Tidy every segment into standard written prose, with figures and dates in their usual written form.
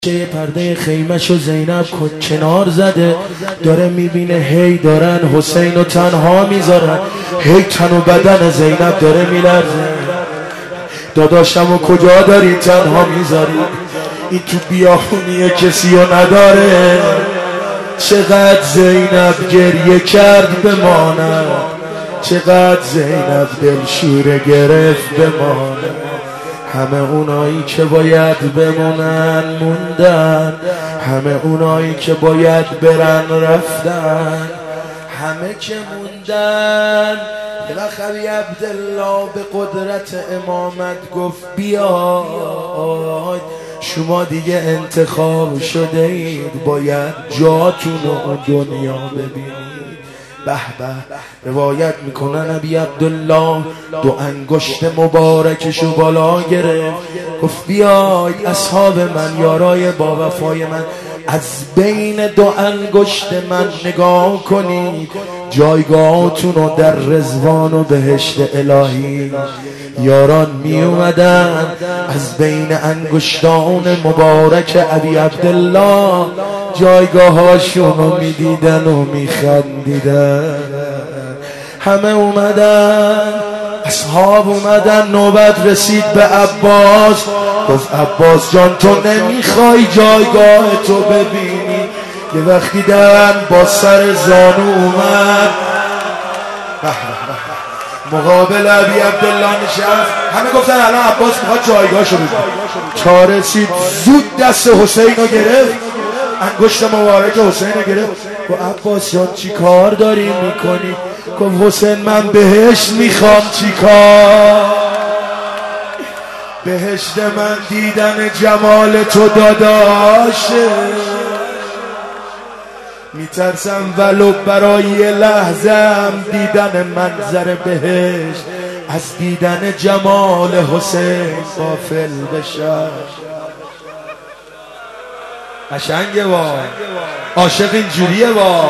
چه پرده خیمشو زینب کنار زده، داره میبینه هی دارن حسینو تنها میذارن، هی تن و بدن زینب داره میلرزه. داداشمو کجا داری تنها میذاری؟ این تو بیابونیه کسیو نداره. چقدر زینب گریه کرد بماند، چقدر زینب دلشوره گرفت بماند. همه اونایی که باید بمونن موندن، همه اونایی که باید برن رفتن، همه که موندن. علی عبدالله به قدرت امامت گفت بیاید، شما دیگه انتخاب شده اید، باید جاتون رو دنیا ببینید. به به روایت میکنن ابی عبدالله دو انگشت مبارکشو بالا گرفت، گفت بیاید اصحاب من، یارای با وفای من، از بین دو انگشت من نگاه کنید، جایگاهتون رو در رضوان و بهشت الهی. یاران می اومدن از بین انگشتان مبارک ابی عبدالله جایگاه هاشون رو می دیدن و می خندیدن. همه اومدن، اصحاب اومدن، نوبت رسید به عباس. گفت عباس جان تو نمیخوای جایگاه تو ببینی؟ یه وقتی دن با سر زانو اومد مقابل ابی عبدالله نشست. همه گفتن الان عباس میخواد جایگاهشو ببینه. چاره رسید زود دست حسین رو گرفت، انگشت مبارک حسین رو گرفت. گفت عباس جان چی کار داری میکنی؟ گفت حسین من بهشت میخوام. چی کار؟ بهشت من دیدن جمال تو داداشه، میترسم ولو برای یه لحظم دیدن منظر بهشت از دیدن جمال حسین غافل بشم. قشنگه وا، عاشق اینجوریه وا.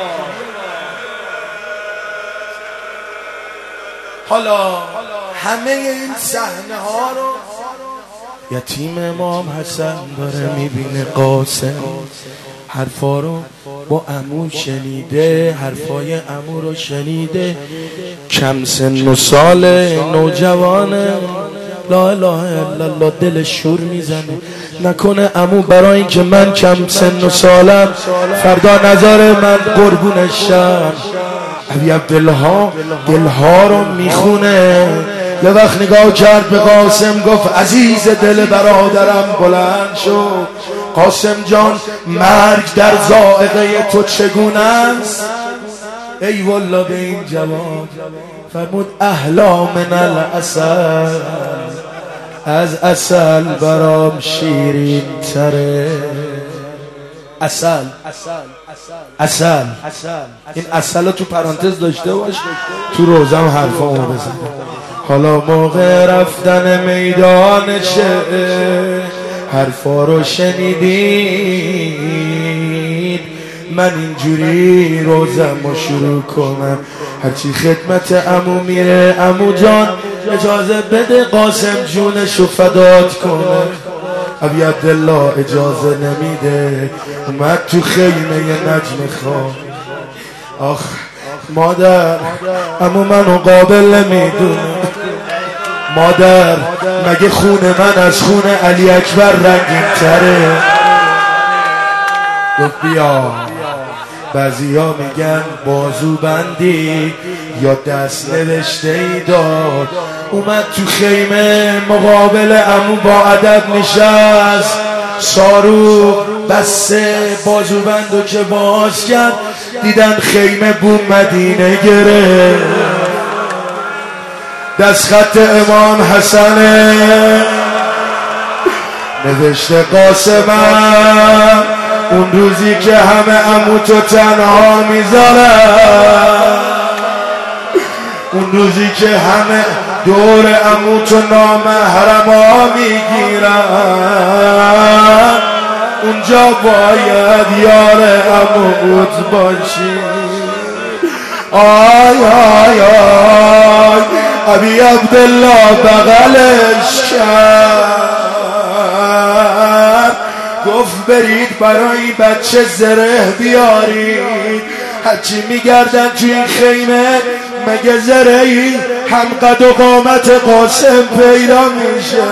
حالا همه این صحنه ها رو یتیم امام حسن داره میبینه. قاسم حرفا رو با عمو شنیده، حرفای عمو رو شنیده، کم سن و سال نوجوانه، لا اله الا الله، دل شور میزنه. نکنه عمو برای اینکه من کم سن و سالم فردا نظر من قربونش شم. ابی عبدالله دلها رو میخونه. یه وقت نگاه کرد به قاسم، گفت عزیز دل برادرم بلند شو. قاسم جان مرگ در ذائقه تو چگونه است؟ ای والله به این جواب فرمود احلا من العسل، از عسل برام شیرین تره. عسل عسل، این عسل تو پرانتز داشته باش، تو روزم حرفامو بزن. حالا موقع رفتن میدانشه، حرفا رو شنیدین، من اینجوری روزم رو شروع کنم. هرچی خدمت عمو میره، عمو جان اجازه بده قاسم جونشو فدات کنه. ابی عبدالله اجازه نمیده، اومد تو خیمه نجم خواب. آخ مادر، عمو منو قابل نمیدونه. مادر مگه خون من از خون علی اکبر رنگین تره؟ گفت بیا. بعضی ها میگن بازو بندی یا دست نوشته ای داد. اومد تو خیمه مقابل عمو با ادب نشست. سارو بسته بازو بندو که باز کرد، دیدن خیمه بوم مدینه گرفت. دست خط امام حسنه، نوشته قاسمم اون روزی که همه عمو تو تنها میذارن، اون روزی که همه دور عمو تو نامحرما میگیرن، اونجا باید یار عموت باشی. آی آی آی ابی عبدالله بغلش کرد، گفت برید برای بچه زره بیارید. هرچی میگردن توی این خیمه مگه زرهی هم قد و قامت قاسم پیدا میشه؟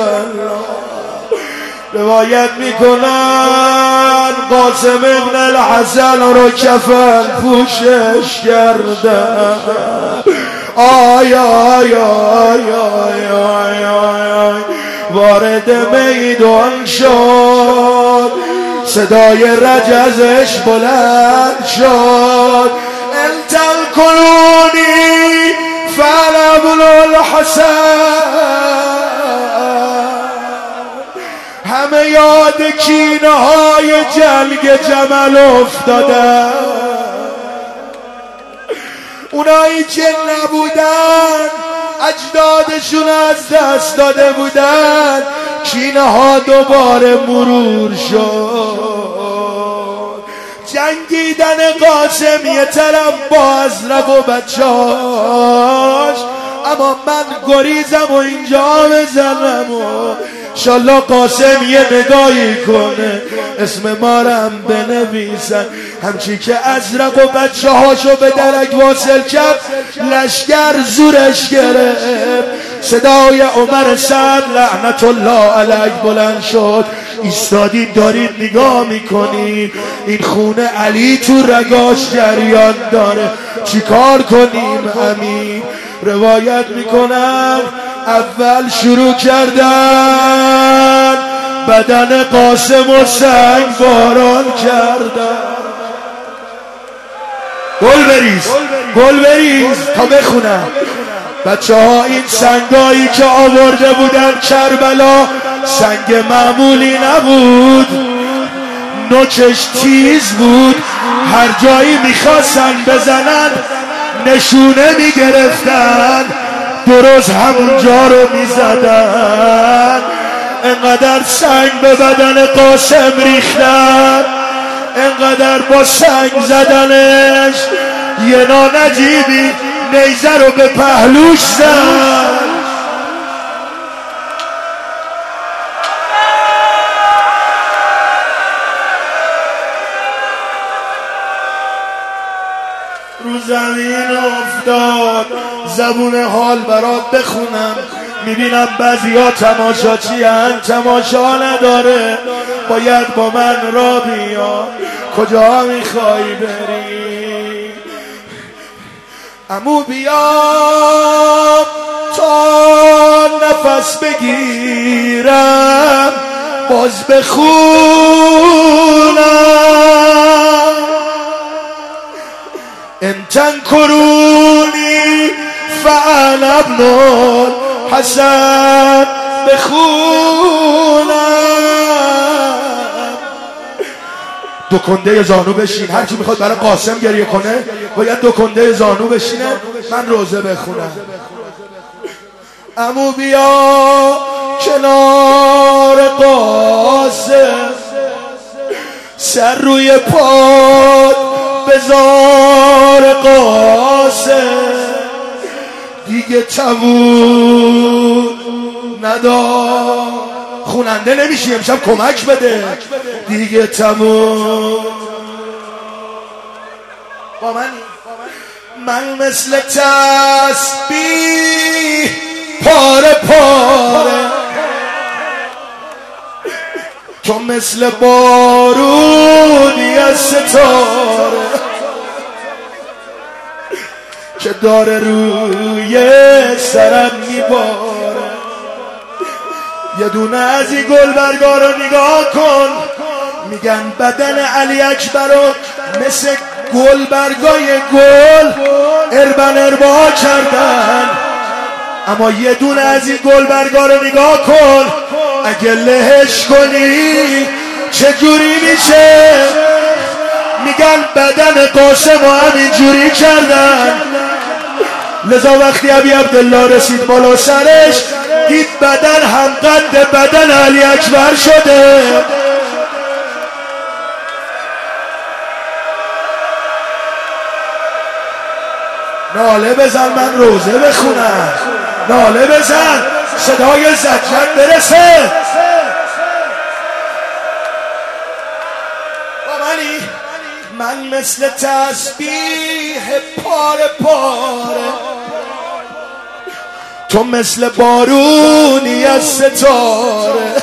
روایت میکنن قاسم ابن الحسن رو کفن پوشش کردن. آی آی آی آی آی آی وارد میدان شد، صدای رجزش بلند شد. انتل کلونی فعل الحسن. همه یاد کینه های جنگ جمل افتادن. اونایی که نبودن اجدادشون از دست داده بودن، کینه ها دوباره مرور شد. جنگیدن قاسم یه طرف با ازرق و بچه‌هاش، اما من گریزم و اینجا بزنم و انشالله قاسم یه نگاهی کنه اسم مارم بنویسن. همچی که ازرق و بچه هاشو به درک واصل کرد، لشگر زورش گرفت. صدای عمر سعد لعنت الله علیه بلند شد. ایستادید دارید نگاه میکنید، این خون علی تو رگاش جریان داره، چیکار کنیم امین؟ روایت میکنن اول شروع کردن بدن قاسم و سنگ باران کردن. گل بریز تا بخونم. بچه ها این سنگایی که آورده بودن کربلا سنگ معمولی نبود، نوچش تیز بود. هر جایی میخواستن بزنن نشونه میگرفتن، درست همونجا رو میزدن. انقدر سنگ به بدن قاسم ریختن، انقدر با سنگ زدنش یه نجیبی نیزه رو به پهلوش زد. رو زمین افتاد. زبون حال برات بخونم، میبینم بعضی ها تماشاچی هن، تماشا نداره. باید با من را بیا، کجا میخوای بری؟ عمو بیا تا نفس بگیرم باز بخونم. انتن کرونی فعل ابن الحسن بخونم. دو کنده زانو بشین. هر کی میخواد برای قاسم گریه کنه باید دو کنده زانو بشینه. من روزه بخونم. عمو بیا کنار قاسم، سر روی پاد بذار قاسم. دیگه تموم ندار. خوننده نمیشی امشب کمک بده. دیگه تموم. با من مثل تسبیح پاره پاره، تو مثل بارونی از ستاره که داره روی سرم میباره. یه دونه از این گلبرگا رو نگاه کن، میگن بدن علی اکبر رو مثل گلبرگای گل اربا کردن. اما یه دونه از این گلبرگا رو نگاه کن، اگه لهش کنی چجوری میشه؟ میگن بدن قاسم رو همینجوری کردن. لذا وقتی ابی عبدالله رسید بالا سرش، دید بدن هم قد بدن علی اکبر شده. ناله بزن من روزه بخونم. ناله بزن صدای زجرت برسه. منی، من مثل تسبیح پاره پاره، تو مثل بارونی از ستاره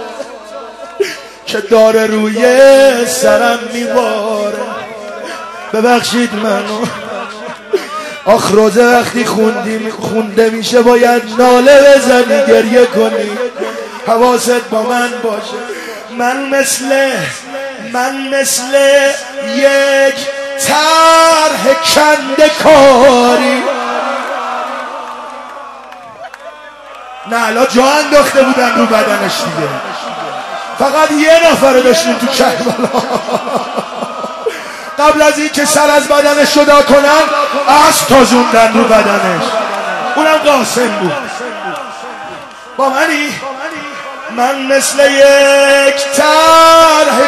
که داره روی سرم میباره. ببخشید منو، آخ روزه وقتی خونده میشه باید ناله بزنی، گریه کنی، حواست با من باشه. من مثل یک طرح کنده کاری، نه الان جا انداخته بودن رو بدنش دیگه، فقط یه نفر داشتیم تو کربلا. قبل از این که سر از بدنش جدا کنن اسب تازوندن رو بدنش، اونم قاسم بود. با منی، من مثل یک طرح